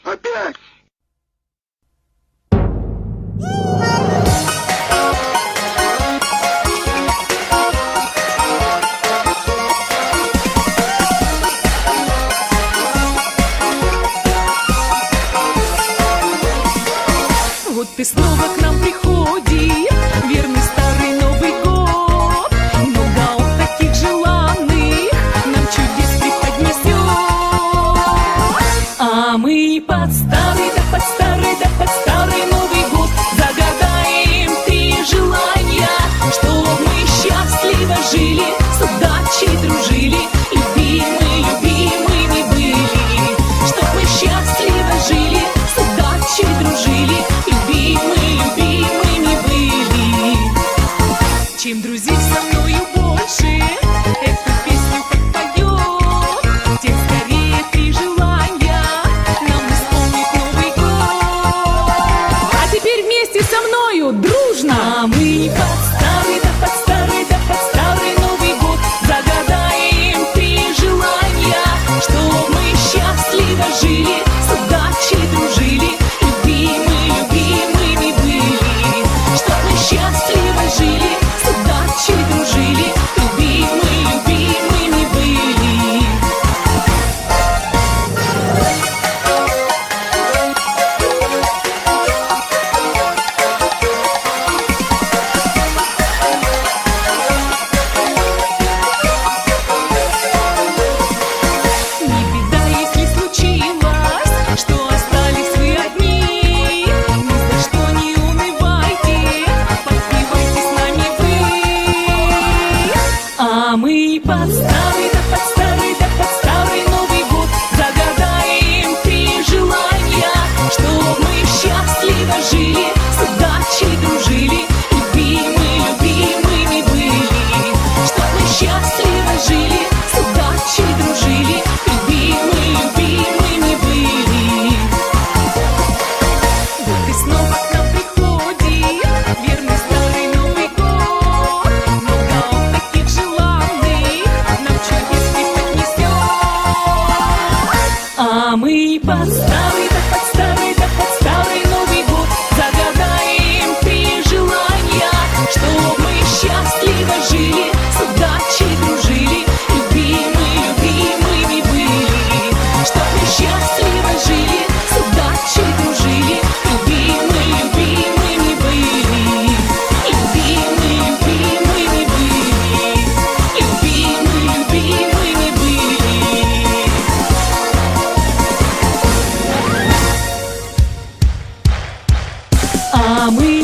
Опять! Вот ты снова к нам приходишь, верный старый Новый год. Много он таких желанных нам чудес преподнесет. А мы под старый, да под старый, да под старый Новый год загадаем 3 желания, чтоб мы счастливо жили, с удачей дружили, любимыми были. Чтоб мы счастливо жили, с удачей дружили, любимыми были. Чем друзей со мною больше эту песню подпоет, тем скорее 3 желания нам исполнит Новый год. А теперь вместе со мною дружно. А мы под старый, да под старый, да под старый Новый год загадаем 3 желания, чтоб мы счастливо жили, с удачей дружили, любимыми были. Чтоб мы счастливо жили, с удачей дружили, любимыми были. Не беда, если случилось, что остались вы одни. Ни за что не унывайте, подпевайте с нами вы. А мы под старый, да под старый, да под старый Новый год загадаем 3 желания, чтоб мы счастливо жили, с удачей дружили, любимыми были. Чтоб мы счастливо жили, с удачей дружили, любимыми были. Вот и снова к нам приходит верный старый Новый год. Много он таких желанных нам чудес преподнесет. А мы под старый, да под старый, да под старый Новый год загадаем 3 желания, чтоб мы счастливо жили, с удачей дружили, любимыми были. Чтоб мы счастливо жили, с удачей дружили, любимыми были. Любимыми были. Любимыми были. А мы